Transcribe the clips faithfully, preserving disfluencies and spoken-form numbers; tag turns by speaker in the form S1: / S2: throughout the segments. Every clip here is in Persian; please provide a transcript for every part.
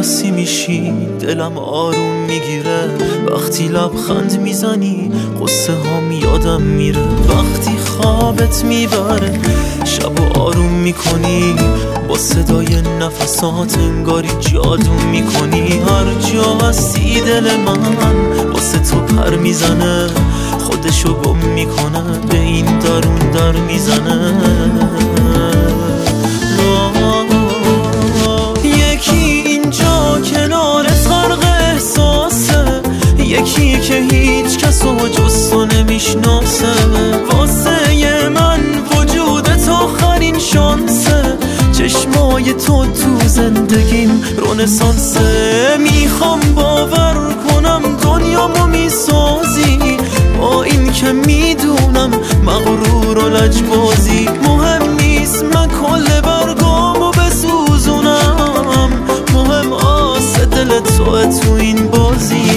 S1: احساسی میشی دلم آروم میگیره، وقتی لبخند میزنی قصه ها یادم میره، وقتی خوابت میبره شب و آروم میکنی، با صدای نفسات انگاری جادو میکنی، هر جا هستی دل من واسه تو پر میزنه، خودشو گم میکنه به این درون در میزنه. یکی اینجا کنارت غرق احساسه، یکی که هیچ کسو جز تو نمیشناسه، واسه من وجودت آخرین شانسه، چشمای تو تو زندگیم رنسانسه، میخوام باور کنم دنیامو میسازی، با این که میدونم مغرور و لجبازی، مهم نیست من کل برگامو بسوزونم، مهم آسه دل توه تو این بازی.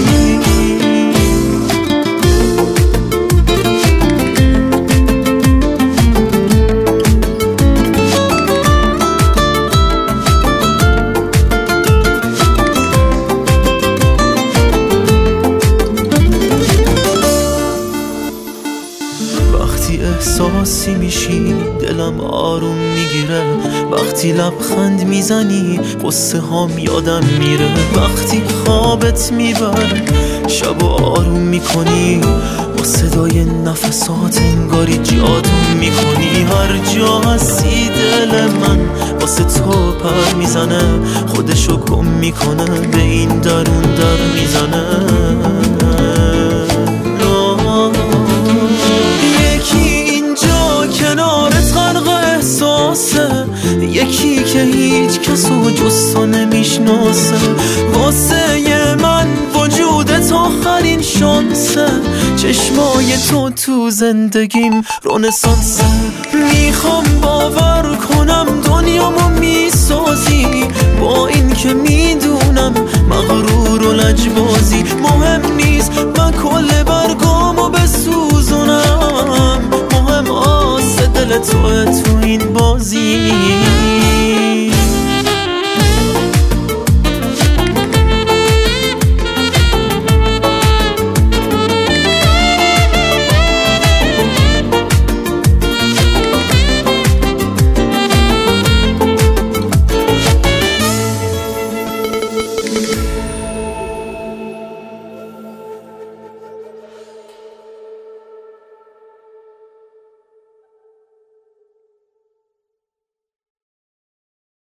S1: وقتی احساسی میشی دلم آروم میگیره، وقتی لبخند میزنی قصه ها یادم میره، وقتی خوابت میبره شب و آروم میکنی، با صدای نفسات انگاری جادو میکنی، هر جا هستی دل من واسه تو پر میزنه، خودشو گم میکنه به این درون در میزنه. کنارت غرق احساسه، یکی که هیچ کسو جز تو نمیشناسه، واسه من وجودت آخرین شانسه، چشمای تو تو زندگیم رنسانسه، میخوام باور کنم دنیامو میسازی، با این که میدونم مغرور و لجبازی، مهم نیست من کل برگامو بسوزونم، مهم آسه دل توه تو این بازی.